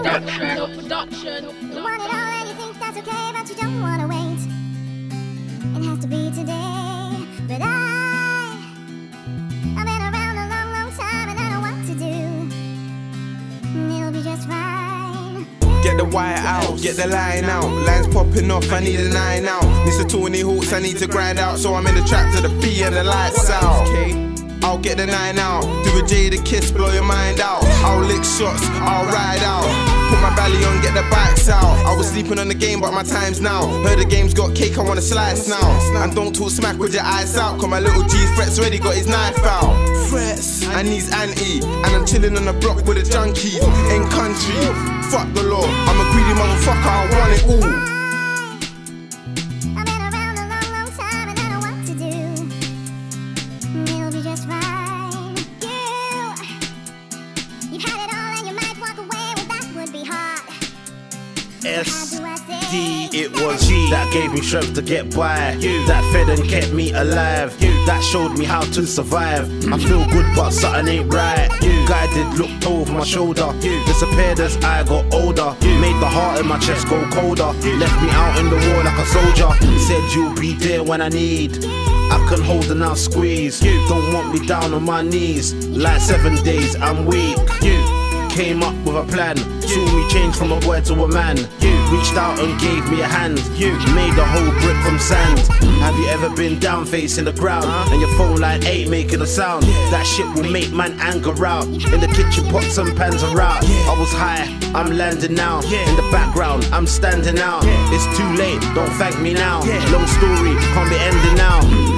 production. You want it all and you think that's okay, but you don't wanna wait. It has to be today, but I've been around a long, long time and I know what to do. It'll be just fine. Get the wire out, get the line out. Lines popping off, I need a 9 out. Mr. Tony Hawks, I need to grind out. So I'm in the trap to the beat and the lights out. I'll get the 9 out. Do a J the kiss, blow your mind out. I'll lick shots, I'll ride out. Put my belly on, get the bikes out. I was sleeping on the game, but my time's now. Heard the game's got cake, I wanna slice now. And don't talk smack with your eyes out. Cause my little G Threats already got his knife out. Threats, and he's anti. And I'm chilling on the block with the junkies. In country, fuck the law. I'm a greedy motherfucker, I want it all. SD, it was G that gave me strength to get by. That fed and kept me alive. That showed me how to survive. I feel good but something ain't right. Guided, looked over my shoulder. Disappeared as I got older. Made the heart in my chest go colder. Left me out in the war like a soldier. Said you'll be there when I need. I can hold and now squeeze. Don't want me down on my knees. Like 7 days, I'm weak. Came up with a plan. Saw me change from a boy to a man. Reached out and gave me a hand. Made a whole brick from sand. Have you ever been down facing the ground and your phone line ain't making a sound? That shit will make man anger out. In the kitchen pots and pans are out. I was high, I'm landing now. In the background, I'm standing out. It's too late, don't thank me now. Long story, can't be ending now.